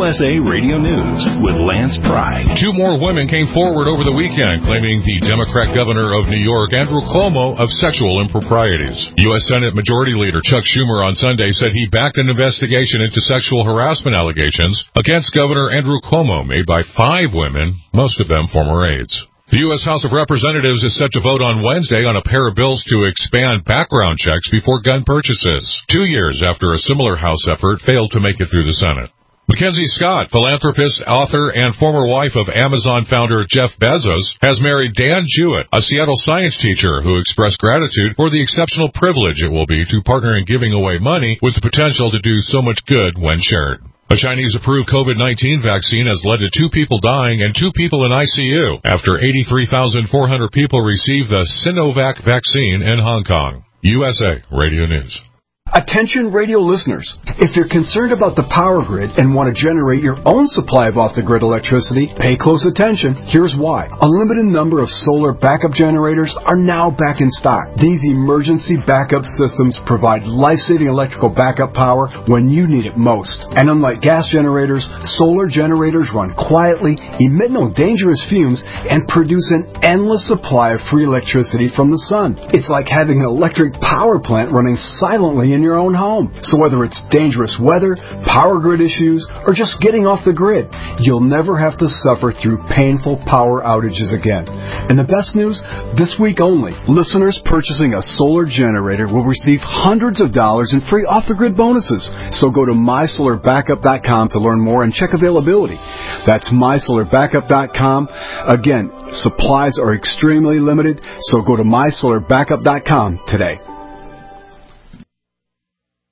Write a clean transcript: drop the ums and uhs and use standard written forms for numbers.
USA Radio News with Lance Pry. 2 more women came forward over the weekend claiming the Democrat governor of New York, Andrew Cuomo, of sexual improprieties. U.S. Senate Majority Leader Chuck Schumer on Sunday said he backed an investigation into sexual harassment allegations against Governor Andrew Cuomo made by 5 women, most of them former aides. The U.S. House of Representatives is set to vote on Wednesday on a pair of bills to expand background checks before gun purchases, 2 years after a similar House effort failed to make it through the Senate. Mackenzie Scott, philanthropist, author, and former wife of Amazon founder Jeff Bezos, has married Dan Jewett, a Seattle science teacher who expressed gratitude for the exceptional privilege it will be to partner in giving away money with the potential to do so much good when shared. A Chinese-approved COVID-19 vaccine has led to 2 people dying and 2 people in ICU after 83,400 people received the Sinovac vaccine in Hong Kong. USA Radio News. Attention radio listeners, if you're concerned about the power grid and want to generate your own supply of off-the-grid electricity, pay close attention. Here's why. A limited number of solar backup generators are now back in stock. These emergency backup systems provide life-saving electrical backup power when you need it most. And unlike gas generators, solar generators run quietly, emit no dangerous fumes, and produce an endless supply of free electricity from the sun. It's like having an electric power plant running silently in your own home. So whether it's dangerous weather, power grid issues, or just getting off the grid, you'll never have to suffer through painful power outages again. And the best news, this week only, listeners purchasing a solar generator will receive hundreds of dollars in free off-the-grid bonuses. So go to mysolarbackup.com to learn more and check availability. That's mysolarbackup.com. Again, supplies are extremely limited, so go to mysolarbackup.com today.